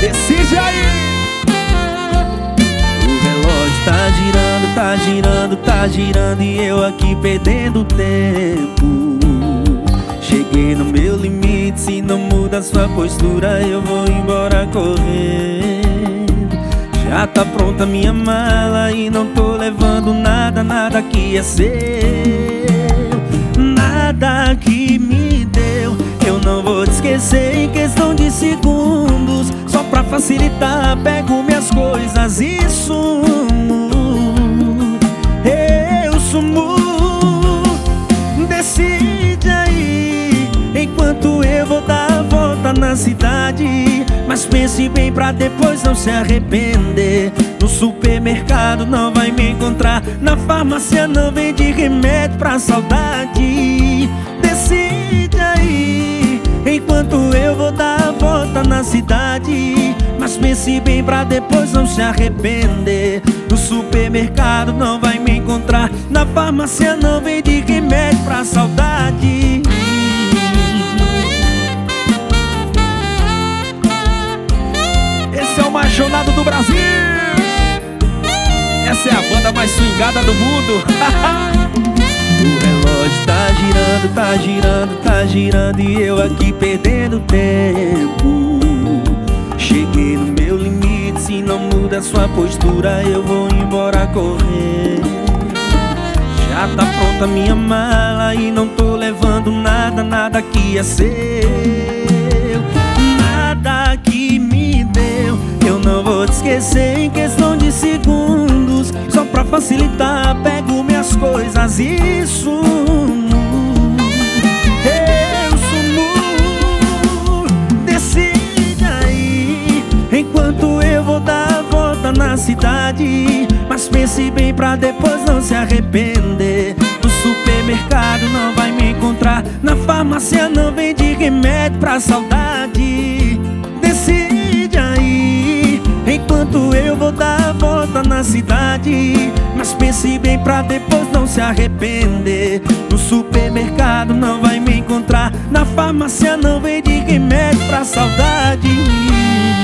Decide aí. O relógio tá girando, tá girando, tá girando e eu aqui perdendo tempo. Cheguei no meu limite, se não muda sua postura eu vou embora correndo. Já tá pronta minha mala e não tô levando nada, nada que é seu. Nada que me deu, eu não vou te esquecer em questão de segundos. Só pra facilitar, pego minhas coisas e sumo. Eu sumo. Decide aí, enquanto eu vou dar a volta na cidade. Mas pense bem pra depois não se arrepender. No supermercado não vai me encontrar, na farmácia não vende remédio pra saudade. Decide aí, enquanto eu vou dar a volta na cidade. Mas pense bem pra depois não se arrepender. No supermercado não vai me encontrar, na farmácia não vende remédio pra saudade. Esse é o machonado do Brasil. Essa é a banda mais swingada do mundo. O relógio tá girando, tá girando, tá girando e eu aqui perdendo tempo. Cheguei no meu limite, se não muda sua postura eu vou embora correndo. Já tá pronta minha mala e não tô levando nada, nada que é seu. Nada que me deu, eu não vou te esquecer em questão de segundos. Só pra facilitar, pego minhas coisas e sumo. Eu sumo. Decide aí, enquanto eu vou dar a volta na cidade. Mas pense bem pra depois não se arrepender. No supermercado não vai me encontrar, na farmácia não vende remédio pra saudade. Decide aí, enquanto eu vou dar a volta na cidade. Mas pense bem pra depois não se arrepender. No supermercado não vai me encontrar, na farmácia não vende remédio pra saudade.